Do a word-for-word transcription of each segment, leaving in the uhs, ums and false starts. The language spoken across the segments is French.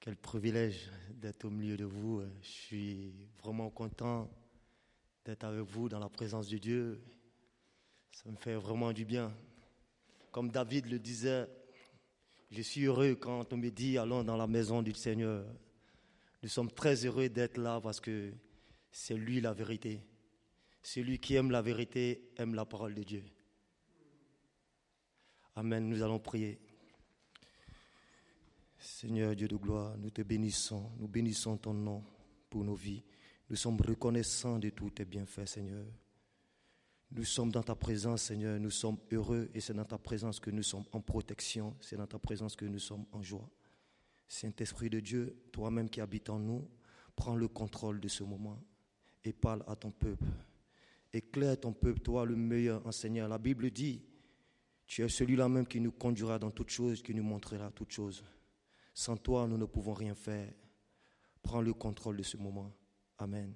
Quel privilège d'être au milieu de vous. Je suis vraiment content d'être avec vous dans la présence de Dieu. Ça me fait vraiment du bien. Comme David le disait, je suis heureux quand on me dit allons dans la maison du Seigneur. Nous sommes très heureux d'être là parce que c'est lui la vérité. Celui qui aime la vérité aime la parole de Dieu. Amen, nous allons prier. Seigneur Dieu de gloire, nous te bénissons, nous bénissons ton nom pour nos vies. Nous sommes reconnaissants de tous tes bienfaits, Seigneur. Nous sommes dans ta présence, Seigneur, nous sommes heureux et c'est dans ta présence que nous sommes en protection, c'est dans ta présence que nous sommes en joie. Saint-Esprit de Dieu, toi-même qui habites en nous, prends le contrôle de ce moment et parle à ton peuple. Éclaire ton peuple, toi le meilleur enseignant. La Bible dit, tu es celui-là même qui nous conduira dans toutes choses, qui nous montrera toutes choses. Sans toi, nous ne pouvons rien faire. Prends le contrôle de ce moment. Amen.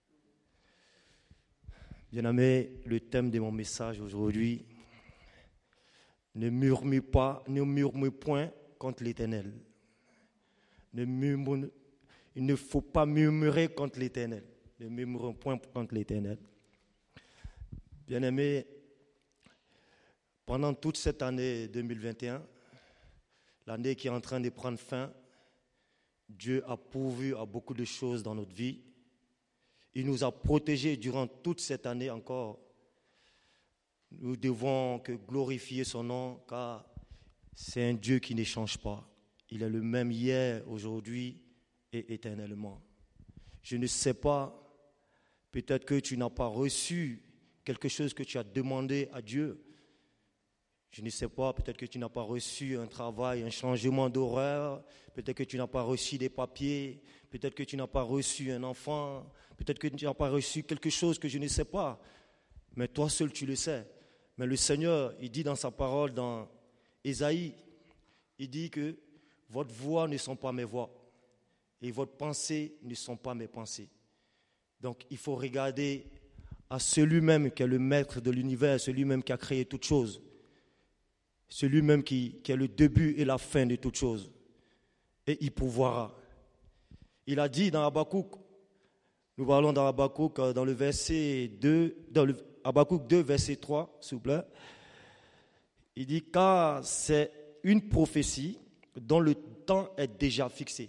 Bien-aimés, le thème de mon message aujourd'hui, ne murmure pas, ne murmure point contre l'Éternel. Ne murmure, il ne faut pas murmurer contre l'Éternel. Ne murmure point contre l'Éternel. Bien-aimés, pendant toute cette année deux mille vingt et un, l'année qui est en train de prendre fin, Dieu a pourvu à beaucoup de choses dans notre vie. Il nous a protégés durant toute cette année encore. Nous devons que glorifier son nom car c'est un Dieu qui ne change pas. Il est le même hier, aujourd'hui et éternellement. Je ne sais pas, peut-être que tu n'as pas reçu quelque chose que tu as demandé à Dieu. Je ne sais pas, peut-être que tu n'as pas reçu un travail, un changement d'horaire, peut-être que tu n'as pas reçu des papiers, peut-être que tu n'as pas reçu un enfant, peut-être que tu n'as pas reçu quelque chose que je ne sais pas. Mais toi seul, tu le sais. Mais le Seigneur, il dit dans sa parole, dans Ésaïe, il dit que votre voix ne sont pas mes voix et votre pensée ne sont pas mes pensées. Donc, il faut regarder à celui-même qui est le maître de l'univers, celui-même qui a créé toutes choses. Celui-même qui, qui est le début et la fin de toutes choses. Et il pourvoira. Il a dit dans Habakkuk, nous parlons dans Habakkuk, dans le verset deux, dans le Habakkuk deux, verset trois, s'il vous plaît. Il dit, car c'est une prophétie dont le temps est déjà fixé.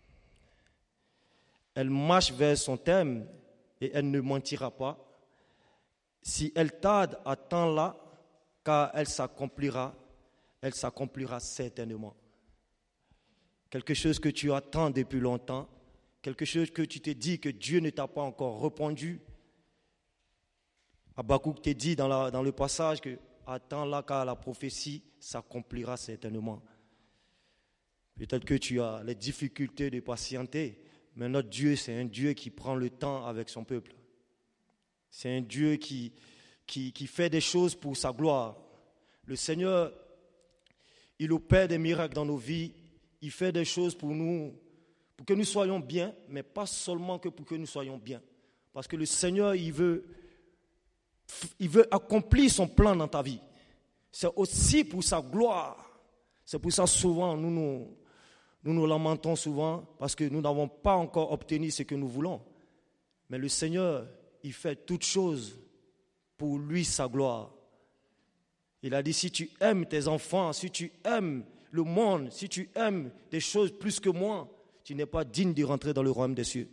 Elle marche vers son terme et elle ne mentira pas. Si elle tarde, attends-la, car elle s'accomplira. Elle s'accomplira certainement. Quelque chose que tu attends depuis longtemps, quelque chose que tu te dis que Dieu ne t'a pas encore répondu. Habakkuk te dit dans, la, dans le passage que attends-la car la prophétie s'accomplira certainement. Peut-être que tu as les difficultés de patienter, mais notre Dieu, c'est un Dieu qui prend le temps avec son peuple. C'est un Dieu qui, qui, qui fait des choses pour sa gloire. Le Seigneur, il opère des miracles dans nos vies. Il fait des choses pour nous, pour que nous soyons bien, mais pas seulement que pour que nous soyons bien. Parce que le Seigneur, il veut, il veut accomplir son plan dans ta vie. C'est aussi pour sa gloire. C'est pour ça souvent, nous nous, nous nous lamentons souvent parce que nous n'avons pas encore obtenu ce que nous voulons. Mais le Seigneur, il fait toutes choses pour lui, sa gloire. Il a dit, si tu aimes tes enfants, si tu aimes le monde, si tu aimes des choses plus que moi, tu n'es pas digne de rentrer dans le royaume des cieux.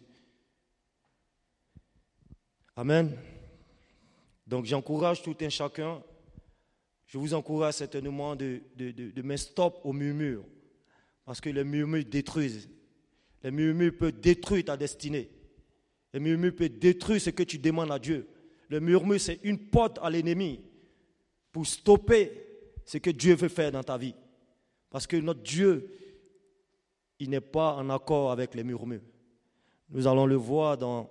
Amen. Donc j'encourage tout un chacun, je vous encourage certainement de, de, de, de mettre stop aux murmures, parce que les murmures détruisent. Les murmures peuvent détruire ta destinée. Les murmures peuvent détruire ce que tu demandes à Dieu. Le murmure, c'est une porte à l'ennemi pour stopper ce que Dieu veut faire dans ta vie. Parce que notre Dieu, il n'est pas en accord avec les murmures. Nous allons le voir dans,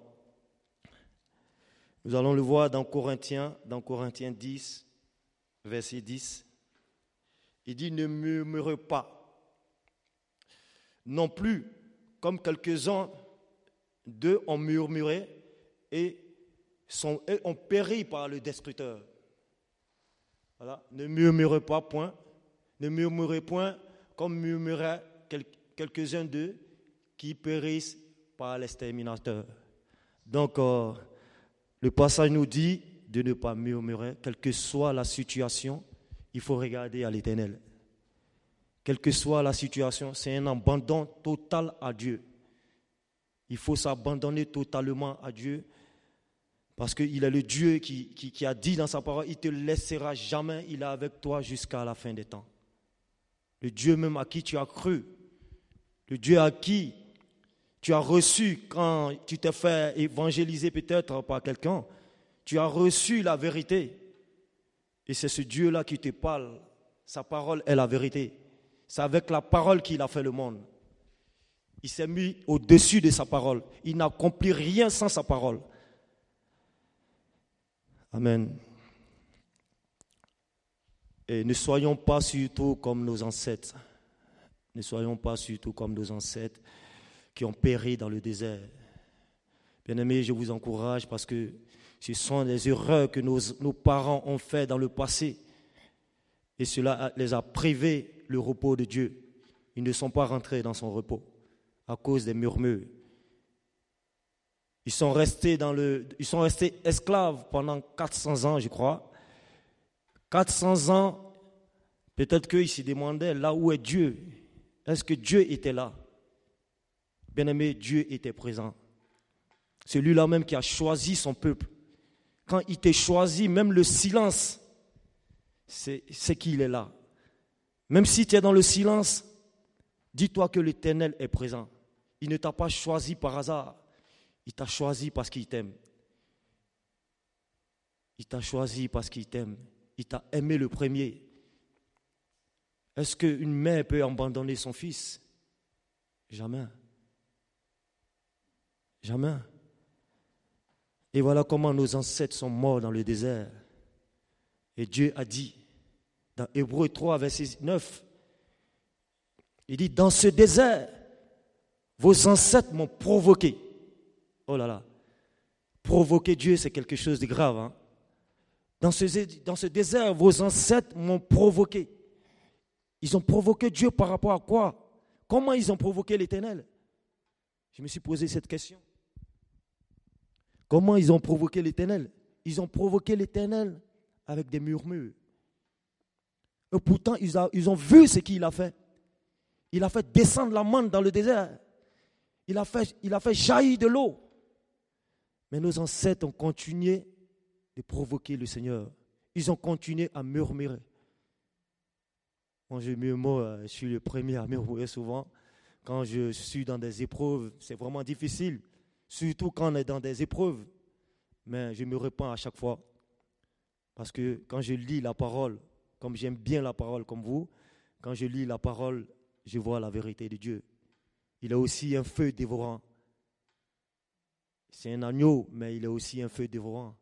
nous allons le voir dans Corinthiens, dans Corinthiens dix, verset dix. Il dit, ne murmurez pas. Non plus, comme quelques-uns d'eux ont murmuré et, sont, et ont péri par le destructeur. Voilà. Ne murmurez pas, point. Ne murmurez point comme murmuraient quelques-uns d'eux qui périssent par l'exterminateur. Donc, euh, le passage nous dit de ne pas murmurer, quelle que soit la situation, il faut regarder à l'Éternel. Quelle que soit la situation, c'est un abandon total à Dieu. Il faut s'abandonner totalement à Dieu parce qu'il est le Dieu qui, qui, qui a dit dans sa parole, il ne te laissera jamais, il est avec toi jusqu'à la fin des temps. Le Dieu même à qui tu as cru, le Dieu à qui tu as reçu quand tu t'es fait évangéliser peut-être par quelqu'un, tu as reçu la vérité. Et c'est ce Dieu-là qui te parle. Sa parole est la vérité. C'est avec la parole qu'il a fait le monde. Il s'est mis au-dessus de sa parole. Il n'accomplit rien sans sa parole. Amen. Et ne soyons pas surtout comme nos ancêtres. Ne soyons pas surtout comme nos ancêtres qui ont péri dans le désert. Bien-aimés, je vous encourage parce que ce sont des erreurs que nos, nos parents ont faites dans le passé. Et cela les a privés le repos de Dieu. Ils ne sont pas rentrés dans son repos à cause des murmures. Ils sont restés, dans le, ils sont restés esclaves pendant quatre cents ans, je crois. quatre cents ans, peut-être qu'ils se demandaient là où est Dieu. Est-ce que Dieu était là? Bien-aimé, Dieu était présent. Celui-là même qui a choisi son peuple. Quand il t'a choisi, même le silence, c'est, c'est qu'il est là. Même si tu es dans le silence, dis-toi que l'Éternel est présent. Il ne t'a pas choisi par hasard. Il t'a choisi parce qu'il t'aime. Il t'a choisi parce qu'il t'aime. Il t'a aimé le premier. Est-ce qu'une mère peut abandonner son fils? Jamais. Jamais. Et voilà comment nos ancêtres sont morts dans le désert. Et Dieu a dit, dans Hébreux trois, verset neuf, il dit, dans ce désert, vos ancêtres m'ont provoqué. Oh là là. Provoquer Dieu, c'est quelque chose de grave. Hein? Dans, ce, dans ce désert, vos ancêtres m'ont provoqué. Ils ont provoqué Dieu par rapport à quoi? Comment ils ont provoqué l'Éternel? Je me suis posé cette question. Comment ils ont provoqué l'Éternel? Ils ont provoqué l'Éternel avec des murmures. Et pourtant, ils, a, ils ont vu ce qu'il a fait. Il a fait descendre la manne dans le désert. Il a fait, il a fait jaillir de l'eau. Mais nos ancêtres ont continué de provoquer le Seigneur. Ils ont continué à murmurer. Moi, je murmure, je suis le premier à murmurer souvent. Quand je suis dans des épreuves, c'est vraiment difficile. Surtout quand on est dans des épreuves. Mais je me répands à chaque fois. Parce que quand je lis la parole, comme j'aime bien la parole comme vous, quand je lis la parole, je vois la vérité de Dieu. Il a aussi un feu dévorant. C'est un agneau, mais il a aussi un feu dévorant.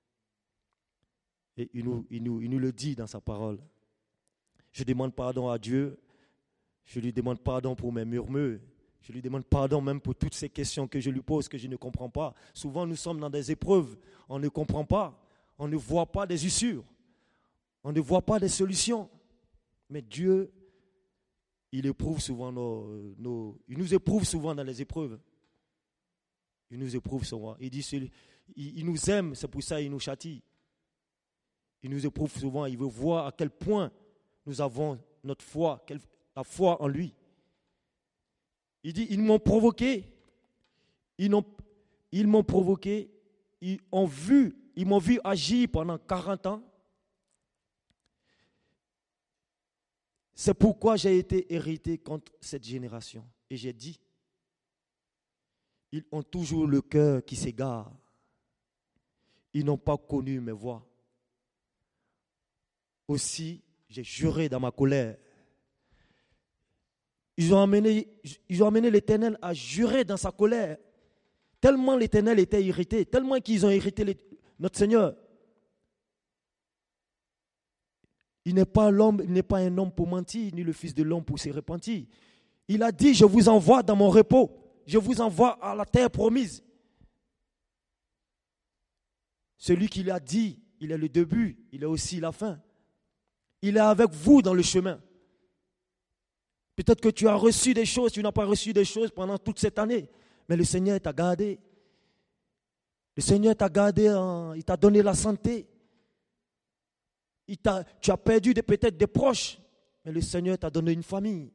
Et il nous, il nous, il nous le dit dans sa parole. Je demande pardon à Dieu. Je lui demande pardon pour mes murmures. Je lui demande pardon même pour toutes ces questions que je lui pose, que je ne comprends pas. Souvent, nous sommes dans des épreuves. On ne comprend pas. On ne voit pas des issures. On ne voit pas des solutions. Mais Dieu, il éprouve souvent nos, nos, il nous éprouve souvent dans les épreuves. Il nous éprouve souvent. Il dit, il, il nous aime, c'est pour ça qu'il nous châtie. Il nous éprouve souvent. Il veut voir à quel point nous avons notre foi, quelle, la foi en lui. Il dit, ils m'ont provoqué, ils, n'ont, ils m'ont provoqué, ils ont vu, ils m'ont vu agir pendant quarante ans. C'est pourquoi j'ai été hérité contre cette génération. Et j'ai dit, ils ont toujours le cœur qui s'égare. Ils n'ont pas connu mes voies. Aussi, j'ai juré dans ma colère. Ils ont amené, ils ont amené l'Éternel à jurer dans sa colère. Tellement l'Éternel était irrité, tellement qu'ils ont irrité les, notre Seigneur. Il n'est pas l'homme, il n'est pas un homme pour mentir, ni le fils de l'homme pour se repentir. Il a dit, je vous envoie dans mon repos. Je vous envoie à la terre promise. Celui qui l'a dit, il est le début, il est aussi la fin. Il est avec vous dans le chemin. Peut-être que tu as reçu des choses, tu n'as pas reçu des choses pendant toute cette année. Mais le Seigneur t'a gardé. Le Seigneur t'a gardé, hein, il t'a donné la santé. Il t'a, tu as perdu de, peut-être des proches, mais le Seigneur t'a donné une famille.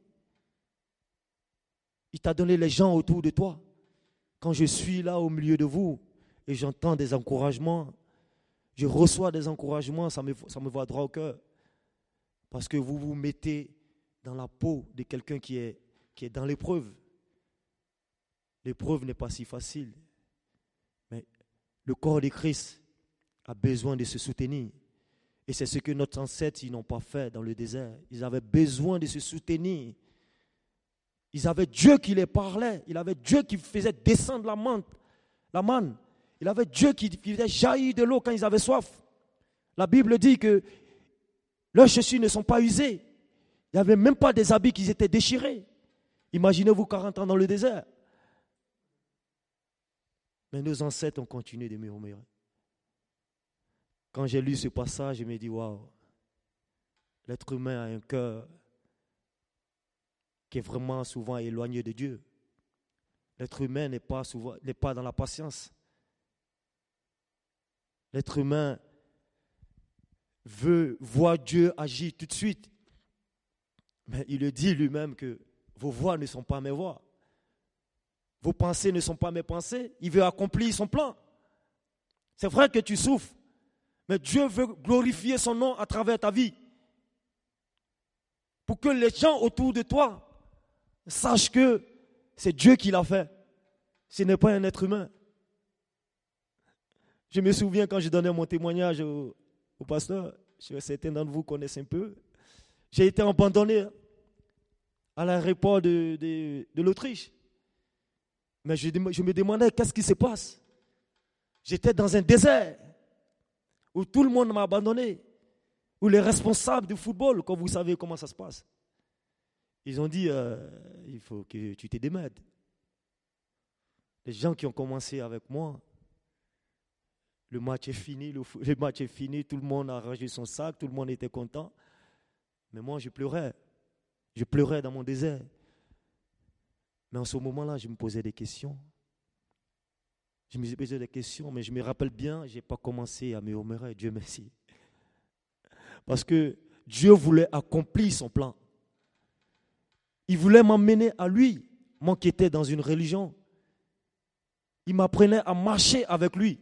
Il t'a donné les gens autour de toi. Quand je suis là au milieu de vous et j'entends des encouragements, je reçois des encouragements, ça me, ça me va droit au cœur. Parce que vous vous mettez dans la peau de quelqu'un qui est, qui est dans l'épreuve. L'épreuve n'est pas si facile. Mais le corps de Christ a besoin de se soutenir. Et c'est ce que nos ancêtres ils n'ont pas fait dans le désert. Ils avaient besoin de se soutenir. Ils avaient Dieu qui les parlait. Il avait Dieu qui faisait descendre la manne. La manne. Il avait Dieu qui faisait jaillir de l'eau quand ils avaient soif. La Bible dit que leurs chaussures ne sont pas usées. Il n'y avait même pas des habits qui étaient déchirés. Imaginez-vous quarante ans dans le désert. Mais nos ancêtres ont continué de murmurer. Quand j'ai lu ce passage, je me dis, waouh, l'être humain a un cœur qui est vraiment souvent éloigné de Dieu. L'être humain n'est pas, souvent, n'est pas dans la patience. L'être humain veut voir Dieu agir tout de suite. Mais il le dit lui-même que vos voix ne sont pas mes voix. Vos pensées ne sont pas mes pensées. Il veut accomplir son plan. C'est vrai que tu souffres, mais Dieu veut glorifier son nom à travers ta vie. Pour que les gens autour de toi sachent que c'est Dieu qui l'a fait. Ce n'est pas un être humain. Je me souviens quand je donnais mon témoignage au, au pasteur, certains d'entre vous connaissent un peu, j'ai été abandonné à l'aéroport de, de, de l'Autriche. Mais je, je me demandais qu'est-ce qui se passe. J'étais dans un désert où tout le monde m'a abandonné, où les responsables du football, comme vous savez comment ça se passe, ils ont dit, euh, il faut que tu te démerdes. Les gens qui ont commencé avec moi, le match est fini, le, le match est fini, tout le monde a rangé son sac, tout le monde était content. Mais moi, je pleurais. Je pleurais dans mon désert. Mais en ce moment-là, je me posais des questions. Je me posais des questions, mais je me rappelle bien, je n'ai pas commencé à murmurer, Dieu merci. Parce que Dieu voulait accomplir son plan. Il voulait m'emmener à lui, moi qui étais dans une religion. Il m'apprenait à marcher avec lui,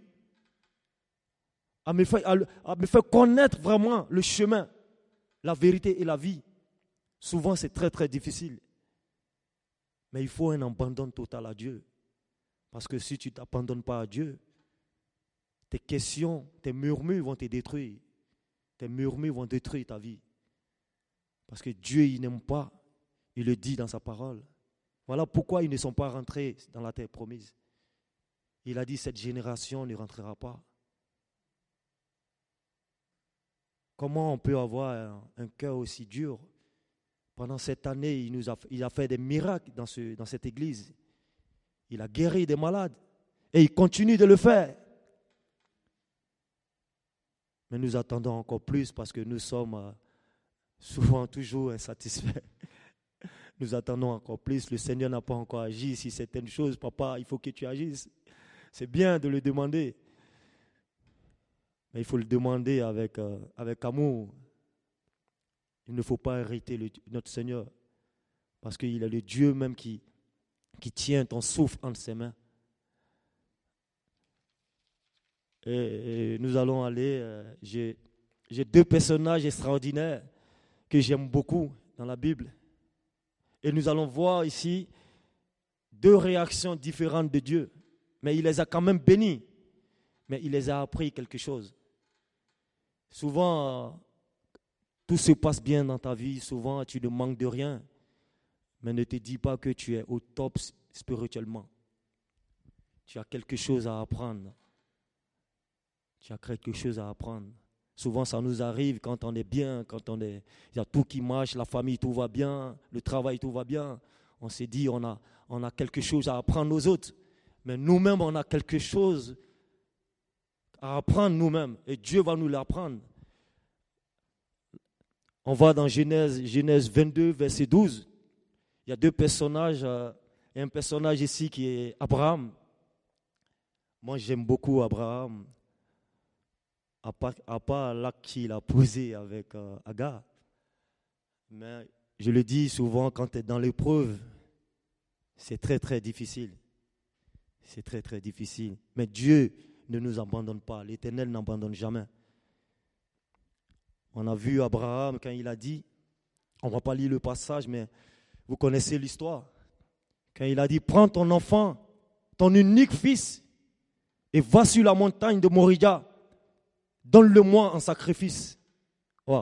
à me faire, à me faire connaître vraiment le chemin, la vérité et la vie. Souvent, c'est très, très difficile. Mais il faut un abandon total à Dieu. Parce que si tu ne t'abandonnes pas à Dieu, tes questions, tes murmures vont te détruire. Tes murmures vont détruire ta vie. Parce que Dieu, il n'aime pas. Il le dit dans sa parole. Voilà pourquoi ils ne sont pas rentrés dans la terre promise. Il a dit, cette génération ne rentrera pas. Comment on peut avoir un, un cœur aussi dur? Pendant cette année, il, nous a, il a fait des miracles dans, ce, dans cette église. Il a guéri des malades. Et il continue de le faire. Mais nous attendons encore plus parce que nous sommes euh, souvent toujours insatisfaits. Nous attendons encore plus. Le Seigneur n'a pas encore agi. Si certaines choses, papa, il faut que tu agisses. C'est bien de le demander. Mais il faut le demander avec, euh, avec amour. Il ne faut pas hériter le, notre Seigneur. Parce qu'il est le Dieu même qui, qui tient ton souffle entre ses mains. Et, et nous allons aller. Euh, j'ai, j'ai deux personnages extraordinaires que j'aime beaucoup dans la Bible. Et nous allons voir ici deux réactions différentes de Dieu. Mais il les a quand même bénis. Mais il les a appris quelque chose. Souvent, euh, tout se passe bien dans ta vie. Souvent, tu ne manques de rien. Mais ne te dis pas que tu es au top spirituellement. Tu as quelque chose à apprendre. Tu as quelque chose à apprendre. Souvent, ça nous arrive quand on est bien, quand on est, il y a tout qui marche, la famille, tout va bien, le travail, tout va bien. On s'est dit, on a, on a quelque chose à apprendre aux autres. Mais nous-mêmes, on a quelque chose à apprendre nous-mêmes. Et Dieu va nous l'apprendre. On va dans Genèse, Genèse vingt-deux, verset douze. Il y a deux personnages. Euh, il y a un personnage ici qui est Abraham. Moi, j'aime beaucoup Abraham. À part, à part l'acte qu'il a posé avec euh, Agar. Mais je le dis souvent, quand tu es dans l'épreuve, c'est très très difficile. C'est très très difficile. Mais Dieu ne nous abandonne pas. L'Éternel n'abandonne jamais. On a vu Abraham quand il a dit, on ne va pas lire le passage, mais vous connaissez l'histoire. Quand il a dit, prends ton enfant, ton unique fils, et va sur la montagne de Moria, donne-le-moi en sacrifice. Ouais.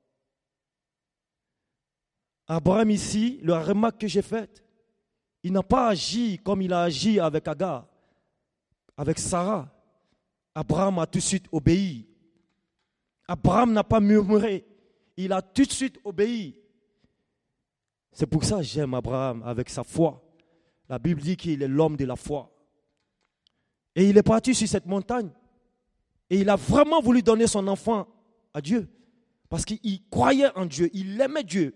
Abraham ici, la remarque que j'ai faite, il n'a pas agi comme il a agi avec Agar, avec Sarah. Abraham a tout de suite obéi. Abraham n'a pas murmuré. Il a tout de suite obéi. C'est pour ça que j'aime Abraham avec sa foi. La Bible dit qu'il est l'homme de la foi. Et il est parti sur cette montagne. Et il a vraiment voulu donner son enfant à Dieu. Parce qu'il croyait en Dieu. Il aimait Dieu.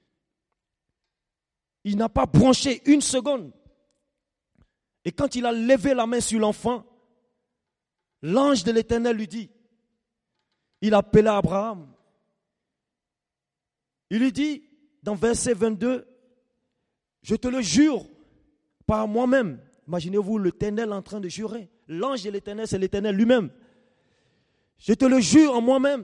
Il n'a pas bronché une seconde. Et quand il a levé la main sur l'enfant, l'ange de l'Éternel lui dit, il appela Abraham. Il lui dit, dans verset vingt-deux, je te le jure par moi-même. Imaginez-vous l'Éternel en train de jurer. L'ange de l'Éternel, c'est l'Éternel lui-même. Je te le jure en moi-même.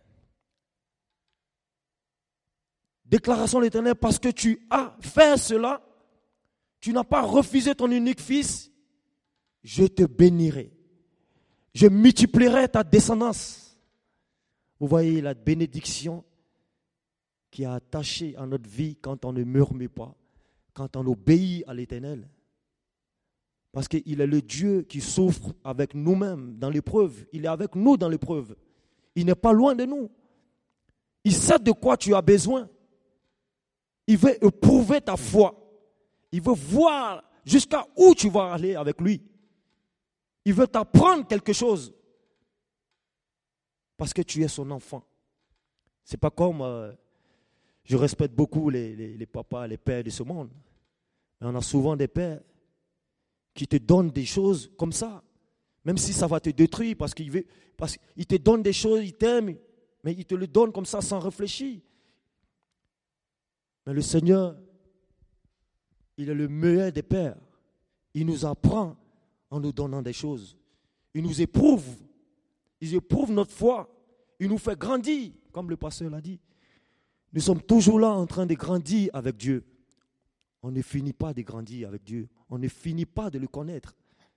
Déclaration de l'Éternel, parce que tu as fait cela, tu n'as pas refusé ton unique fils, je te bénirai. Je multiplierai ta descendance. Vous voyez la bénédiction qui est attachée à notre vie quand on ne murmure pas, quand on obéit à l'Éternel. Parce qu'il est le Dieu qui souffre avec nous-mêmes dans l'épreuve. Il est avec nous dans l'épreuve. Il n'est pas loin de nous. Il sait de quoi tu as besoin. Il veut éprouver ta foi. Il veut voir jusqu'à où tu vas aller avec lui. Il veut t'apprendre quelque chose. Parce que tu es son enfant. Ce n'est pas comme, euh, je respecte beaucoup les, les, les papas, les pères de ce monde. Mais on a souvent des pères qui te donnent des choses comme ça. Même si ça va te détruire parce qu'il veut, parce qu'il te donne des choses, il t'aime, mais il te le donne comme ça sans réfléchir. Mais le Seigneur, il est le meilleur des pères. Il nous apprend en nous donnant des choses. Il nous éprouve. Il éprouve notre foi. Il nous fait grandir, comme le pasteur l'a dit. Nous sommes toujours là en train de grandir avec Dieu. On ne finit pas de grandir avec Dieu. On ne finit pas de le connaître.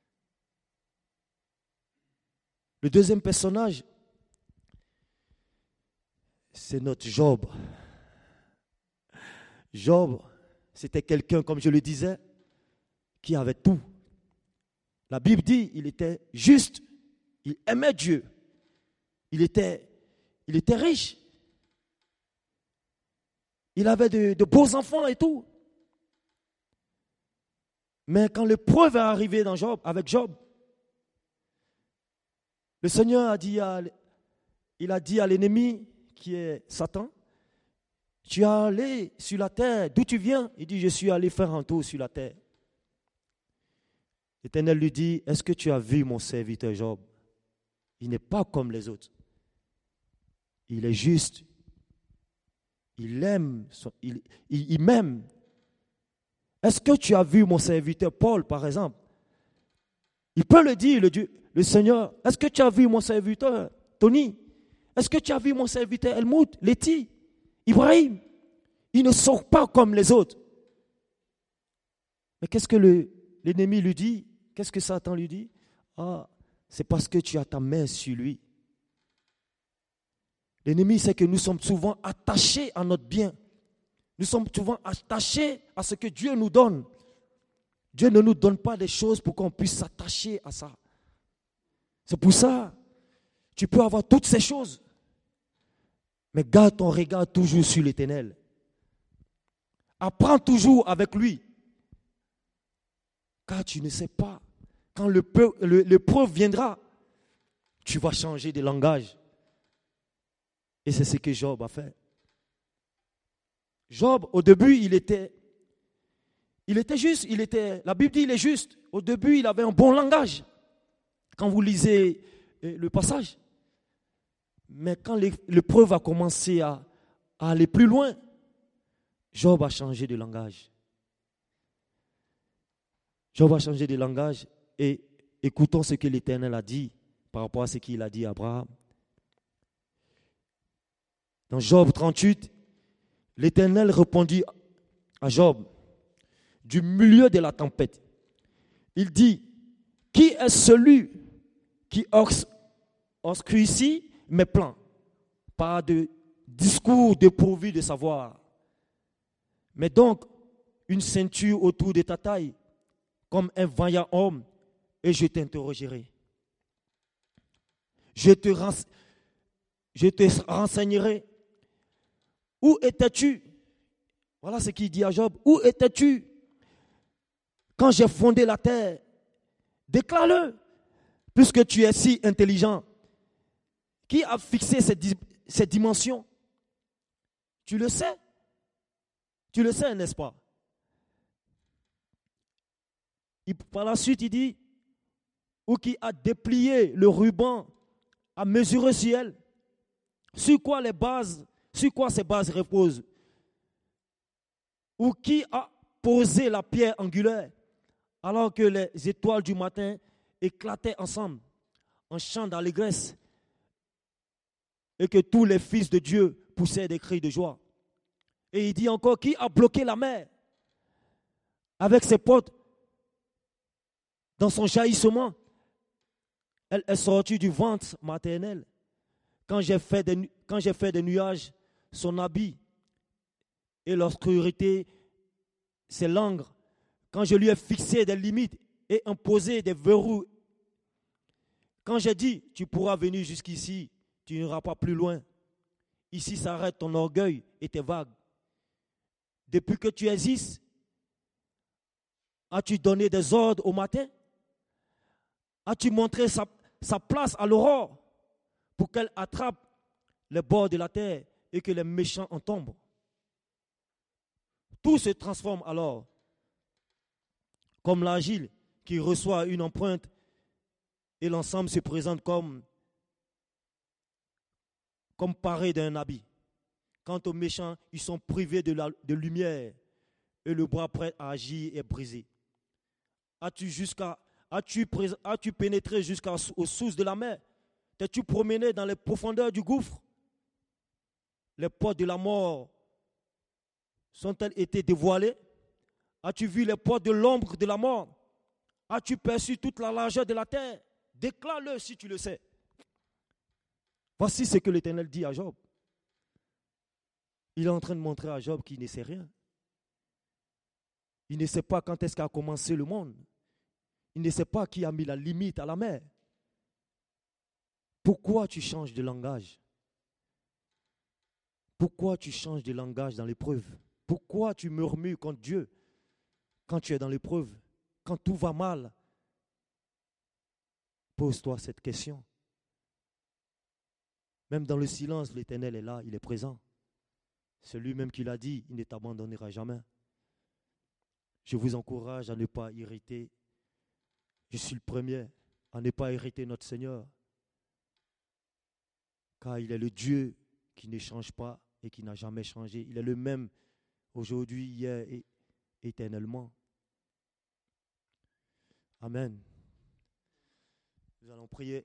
Le deuxième personnage, c'est notre Job. Job, c'était quelqu'un, comme je le disais, qui avait tout. La Bible dit qu'il était juste, il aimait Dieu, il était, il était riche, il avait de, de beaux enfants et tout. Mais quand l'épreuve est arrivée dans Job, avec Job, le Seigneur a dit à, il a dit à l'ennemi qui est Satan, tu es allé sur la terre, d'où tu viens? Il dit, je suis allé faire un tour sur la terre. L'Éternel lui dit, est-ce que tu as vu mon serviteur Job? Il n'est pas comme les autres. Il est juste. Il aime, il, il, il m'aime. Est-ce que tu as vu mon serviteur Paul, par exemple? Il peut le dire, le, Dieu, le Seigneur. Est-ce que tu as vu mon serviteur Tony? Est-ce que tu as vu mon serviteur Helmut, Letty, Ibrahim? Ils ne sont pas comme les autres. Mais qu'est-ce que le, l'ennemi lui dit? Qu'est-ce que Satan lui dit? Ah, c'est parce que tu as ta main sur lui. L'ennemi, c'est que nous sommes souvent attachés à notre bien. Nous sommes souvent attachés à ce que Dieu nous donne. Dieu ne nous donne pas des choses pour qu'on puisse s'attacher à ça. C'est pour ça, tu peux avoir toutes ces choses, mais garde ton regard toujours sur l'Éternel. Apprends toujours avec lui. Car tu ne sais pas, quand le peu, le, l'épreuve viendra, tu vas changer de langage. Et c'est ce que Job a fait. Job, au début, il était, Il était juste, il était, la Bible dit il est juste. Au début, il avait un bon langage. Quand vous lisez le passage. Mais quand l'épreuve a commencé à, à aller plus loin, Job a changé de langage. Job a changé de langage et écoutons ce que l'Éternel a dit par rapport à ce qu'il a dit à Abraham. Dans Job trente-huit, l'Éternel répondit à Job du milieu de la tempête. Il dit, qui est celui qui obscurcit mes plans par de discours dépourvus de savoir? Mais donc, une ceinture autour de ta taille, comme un vaillant homme, et je t'interrogerai. Je te, rense- je te renseignerai. Où étais-tu? Voilà ce qu'il dit à Job. Où étais-tu quand j'ai fondé la terre? Déclare-le, puisque tu es si intelligent. Qui a fixé cette, di- cette dimension? Tu le sais? Tu le sais, n'est-ce pas? Il, par la suite, il dit, ou qui a déplié le ruban à mesurer sur elle? Sur quoi les bases, sur quoi ces bases reposent? Ou qui a posé la pierre angulaire alors que les étoiles du matin éclataient ensemble en chant d'allégresse et que tous les fils de Dieu poussaient des cris de joie? Et il dit encore, qui a bloqué la mer avec ses portes dans son jaillissement? Elle est sortie du ventre maternel. Quand j'ai fait des, quand j'ai fait des nuages son habit et l'obscurité ses langues, quand je lui ai fixé des limites et imposé des verrous, quand j'ai dit, tu pourras venir jusqu'ici, tu n'iras pas plus loin. Ici s'arrête ton orgueil et tes vagues. Depuis que tu existes, as-tu donné des ordres au matin? As-tu montré sa, sa place à l'aurore pour qu'elle attrape les bords de la terre et que les méchants en tombent? Tout se transforme alors, comme l'argile qui reçoit une empreinte et l'ensemble se présente comme, comme paré d'un habit. Quant aux méchants, ils sont privés de, la, de lumière et le bras prêt à agir est brisé. As-tu, jusqu'à, as-tu, as-tu pénétré jusqu'aux sources de la mer? T'es-tu promené dans les profondeurs du gouffre? Les portes de la mort sont-elles été dévoilées? As-tu vu les portes de l'ombre de la mort? As-tu perçu toute la largeur de la terre? Déclare-le si tu le sais. Voici ce que l'Éternel dit à Job. Il est en train de montrer à Job qu'il ne sait rien. Il ne sait pas quand est-ce qu'a commencé le monde. Il ne sait pas qui a mis la limite à la mer. Pourquoi tu changes de langage? Pourquoi tu changes de langage dans l'épreuve? Pourquoi tu murmures contre Dieu quand tu es dans l'épreuve? Quand tout va mal? Pose-toi cette question. Même dans le silence, l'Éternel est là, il est présent. C'est lui-même qui l'a dit, il ne t'abandonnera jamais. Je vous encourage à ne pas irriter. Je suis le premier à ne pas irriter notre Seigneur. Car il est le Dieu qui ne change pas et qui n'a jamais changé. Il est le même aujourd'hui, hier et éternellement. Amen. Nous allons prier.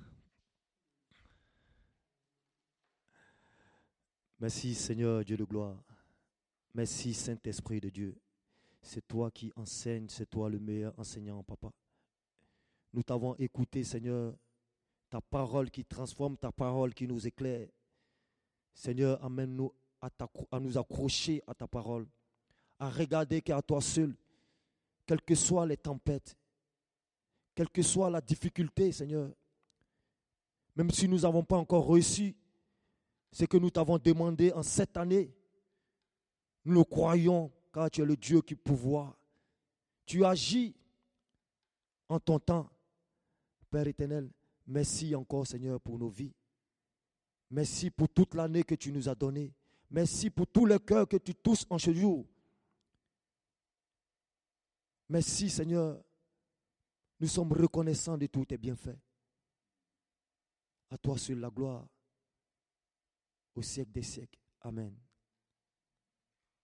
Merci Seigneur Dieu de gloire. Merci Saint-Esprit de Dieu. C'est toi qui enseignes, c'est toi le meilleur enseignant, Papa. Nous t'avons écouté, Seigneur, ta parole qui transforme, ta parole qui nous éclaire. Seigneur, amène-nous à, à nous accrocher à ta parole, à regarder qu'à toi seul, quelles que soient les tempêtes, quelle que soit la difficulté, Seigneur, même si nous n'avons pas encore reçu ce que nous t'avons demandé en cette année, nous le croyons, car tu es le Dieu qui pourvoit. Tu agis en ton temps. Père éternel, merci encore, Seigneur, pour nos vies. Merci pour toute l'année que tu nous as donnée. Merci pour tous les cœurs que tu touches en ce jour. Merci Seigneur. Nous sommes reconnaissants de tous tes bienfaits. À toi seul la gloire, au siècle des siècles. Amen.